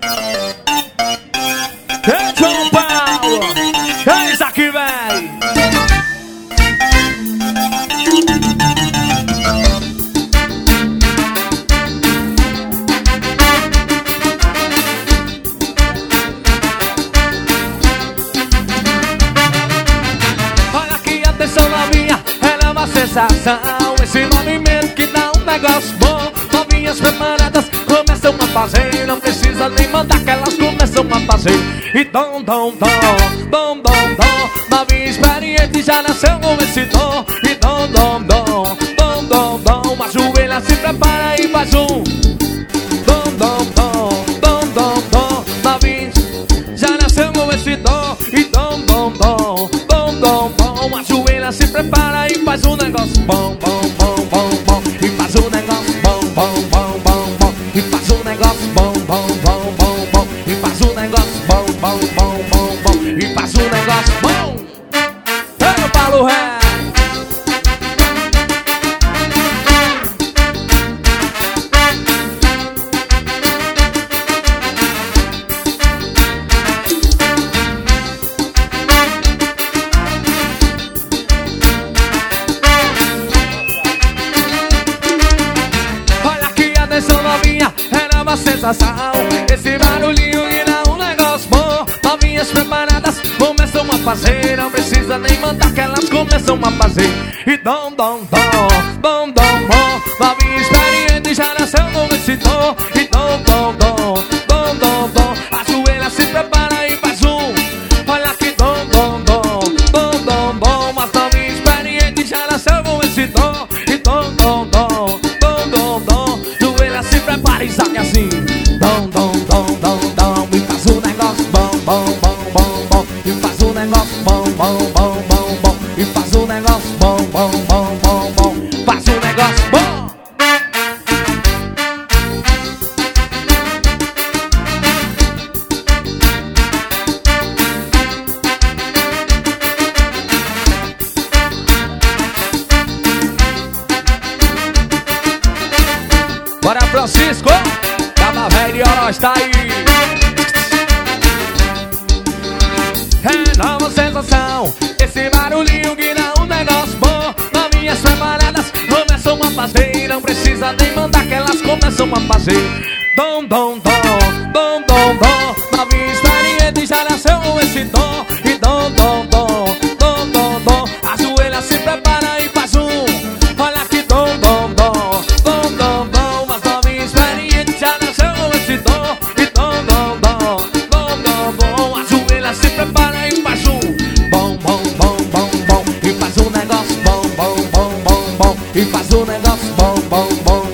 Ei, São Paulo! É isso aqui, véi! Olha que atenção novinha, ela é uma sensação. Esse movimento que dá um negócio bom. Novinhas preparadas começam a fazer. Não precisa nem mandar que elas começam a fazer. E dom, dom, dom, dom, dom, dom. Novinha experiente já nasceu com esse dom. E dom, dom, dom, dom, dom, dom. Ajoelha, se prepara e faz um. Dom, dom, dom, dom, dom, dom. Novinha já nasceu com esse dom. E dom, dom, dom, dom, dom, dom. Ajoelha, se prepara e faz um negócio bom, bom, bom, bom, bom. E faz um negócio bom, bom, bom, bom, bom. E faz um negócio bom, bom, bom, bom, bom. E faz um negócio bom, bom, bom, bom, bom. E faz um negócio bom. Eu falo ré. Olha que atenção novinha, era uma sensação. Esse barulhinho que dá um negócio bom. Novinhas preparadas começam a fazer. Não precisa nem mandar que elas começam a fazer. E dom, dom, dom, dom, dom, dom. Novinha experiente já nasceu com esse dom. E dom, dom, dom, dom, dom, dom. Ajoelha, se prepara e faz um. Olha que dom, dom, dom, dom, dom, dom. Mas novinha experiente já nasceu com esse dom. E dom, dom, dom, dom, dom, dom. Ajoelha, se prepara e sabe assim. Dom, dom, dom, dom, dom. E faz um negócio bom, bom, bom, bom, bom. E faz um negócio bom, bom, bom, bom, bom. E faz um negócio bom, bom, bom, bom, bom. Faz um negócio bom. Bora, Francisco! Caba velho, ó, está aí! É nova sensação, esse barulhinho que dá um negócio bom. Novinhas preparadas começam a fazer. Não precisa nem mandar que elas começam a fazer. Dom, dom, dom, dom, dom, dom. Novinha experiente já nasceu com esse dom. E dom, dom, dom, dom, dom, dom. Ajoelha, se prepara e faz um. Olha que dom, dom, dom, dom, dom, dom. Mas novinha experiente já nasceu com esse dom. E dom, dom, dom, dom, dom, dom. Ajoelha, se prepara e faz um. Bom, bom, bom, bom, bom. E faz um negócio bom, bom, bom, bom, bom. E faz um negócio bom, bom, bom.